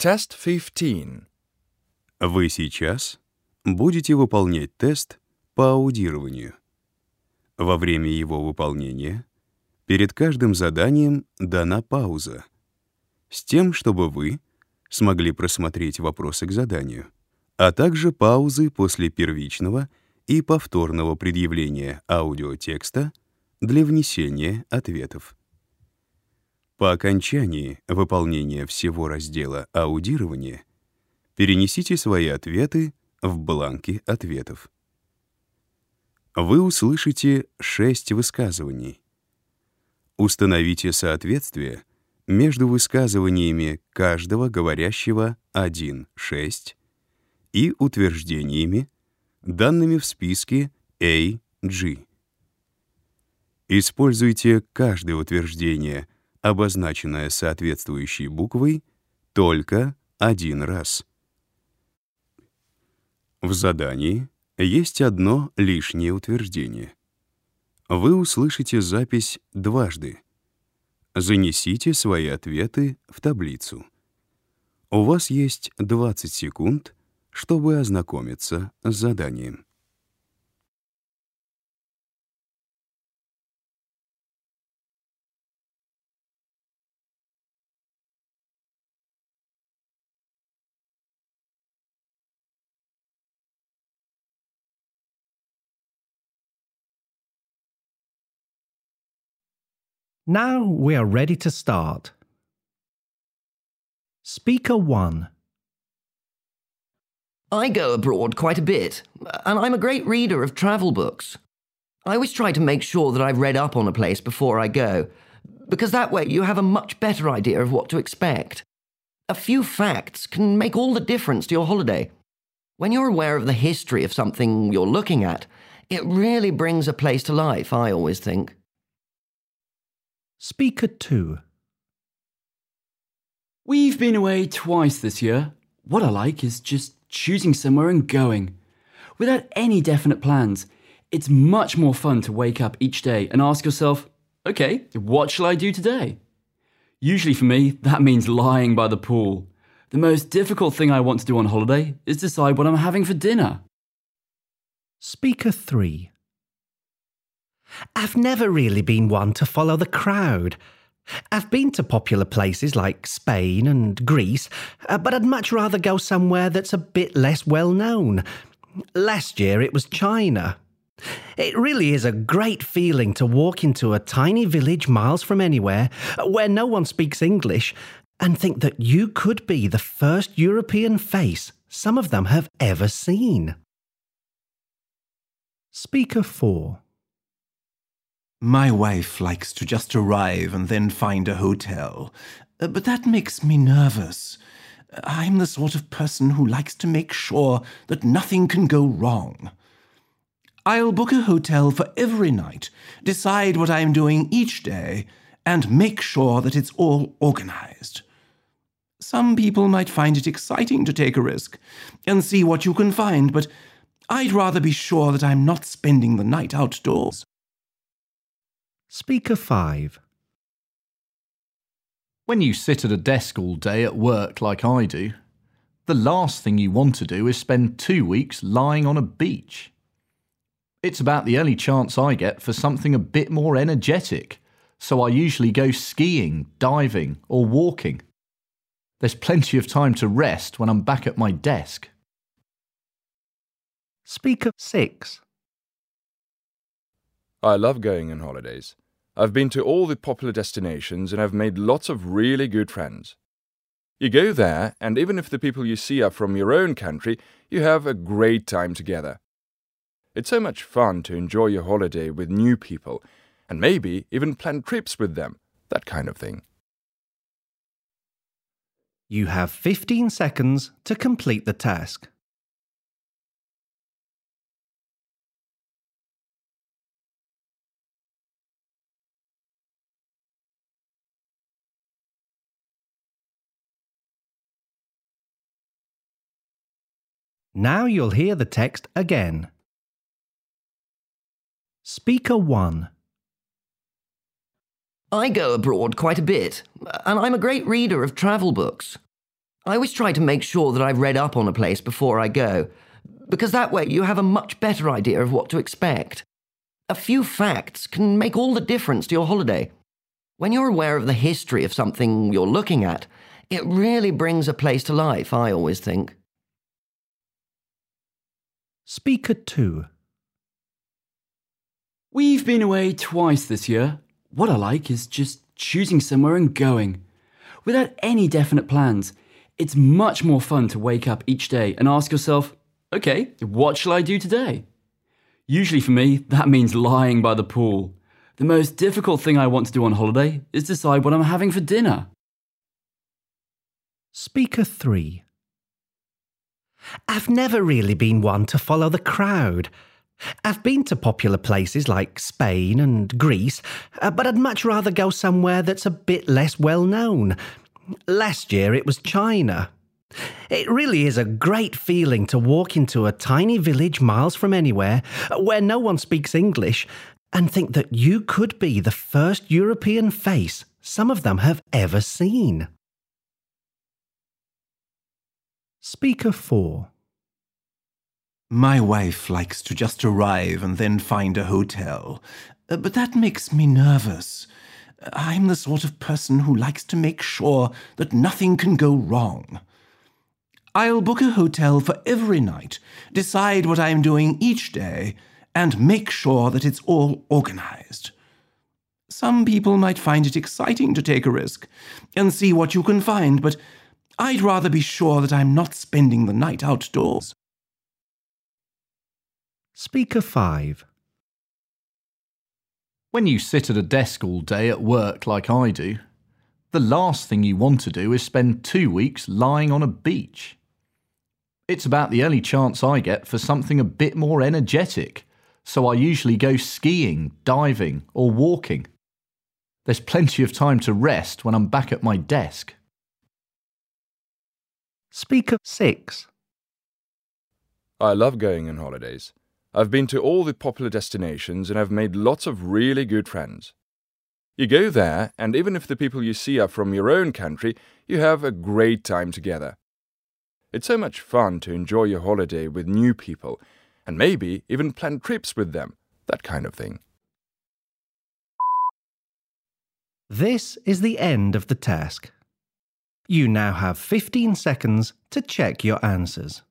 Test 15. Вы сейчас будете выполнять тест по аудированию. Во время его выполнения перед каждым заданием дана пауза, с тем, чтобы вы смогли просмотреть вопросы к заданию, а также паузы после первичного и повторного предъявления аудиотекста для внесения ответов. По окончании выполнения всего раздела аудирования перенесите свои ответы в бланки ответов. Вы услышите 6 высказываний. Установите соответствие между высказываниями каждого говорящего 1-6 и утверждениями, данными в списке A, G. Используйте каждое утверждение, обозначенное соответствующей буквой, только один раз. В задании есть одно лишнее утверждение. Вы услышите запись дважды. Занесите свои ответы в таблицу. У вас есть 20 секунд, чтобы ознакомиться с заданием. Now we are ready to start. Speaker 1. I go abroad quite a bit, and I'm a great reader of travel books. I always try to make sure that I've read up on a place before I go, because that way you have a much better idea of what to expect. A few facts can make all the difference to your holiday. When you're aware of the history of something you're looking at, it really brings a place to life, I always think. Speaker 2. We've been away twice this year. What I like is just choosing somewhere and going. Without any definite plans, it's much more fun to wake up each day and ask yourself, okay, what shall I do today? Usually for me, that means lying by the pool. The most difficult thing I want to do on holiday is decide what I'm having for dinner. Speaker 3. I've never really been one to follow the crowd. I've been to popular places like Spain and Greece, but I'd much rather go somewhere that's a bit less well known. Last year it was China. It really is a great feeling to walk into a tiny village miles from anywhere, where no one speaks English, and think that you could be the first European face some of them have ever seen. Speaker 4. My wife likes to just arrive and then find a hotel, but that makes me nervous. I'm the sort of person who likes to make sure that nothing can go wrong. I'll book a hotel for every night, decide what I'm doing each day, and make sure that it's all organized. Some people might find it exciting to take a risk and see what you can find, but I'd rather be sure that I'm not spending the night outdoors. Speaker 5. When you sit at a desk all day at work like I do, the last thing you want to do is spend 2 weeks lying on a beach. It's about the only chance I get for something a bit more energetic, so I usually go skiing, diving, or walking. There's plenty of time to rest when I'm back at my desk. Speaker 6. I love going on holidays. I've been to all the popular destinations and I've made lots of really good friends. You go there, and even if the people you see are from your own country, you have a great time together. It's so much fun to enjoy your holiday with new people, and maybe even plan trips with them, that kind of thing. You have 15 seconds to complete the task. Now you'll hear the text again. Speaker 1. I go abroad quite a bit, and I'm a great reader of travel books. I always try to make sure that I've read up on a place before I go, because that way you have a much better idea of what to expect. A few facts can make all the difference to your holiday. When you're aware of the history of something you're looking at, it really brings a place to life, I always think. Speaker 2. We've been away twice this year. What I like is just choosing somewhere and going. Without any definite plans, it's much more fun to wake up each day and ask yourself, okay, what shall I do today? Usually for me, that means lying by the pool. The most difficult thing I want to do on holiday is decide what I'm having for dinner. Speaker 3. I've never really been one to follow the crowd. I've been to popular places like Spain and Greece, but I'd much rather go somewhere that's a bit less well known. Last year it was China. It really is a great feeling to walk into a tiny village miles from anywhere, where no one speaks English, and think that you could be the first European face some of them have ever seen. Speaker 4. My wife likes to just arrive and then find a hotel, but that makes me nervous. I'm the sort of person who likes to make sure that nothing can go wrong. I'll book a hotel for every night, decide what I'm doing each day, and make sure that it's all organized. Some people might find it exciting to take a risk and see what you can find, but I'd rather be sure that I'm not spending the night outdoors. Speaker 5. When you sit at a desk all day at work like I do, the last thing you want to do is spend 2 weeks lying on a beach. It's about the only chance I get for something a bit more energetic, so I usually go skiing, diving, or walking. There's plenty of time to rest when I'm back at my desk. Speaker 6. I love going on holidays. I've been to all the popular destinations and have made lots of really good friends. You go there, and even if the people you see are from your own country, you have a great time together. It's so much fun to enjoy your holiday with new people, and maybe even plan trips with them, that kind of thing. This is the end of the task. You now have 15 seconds to check your answers.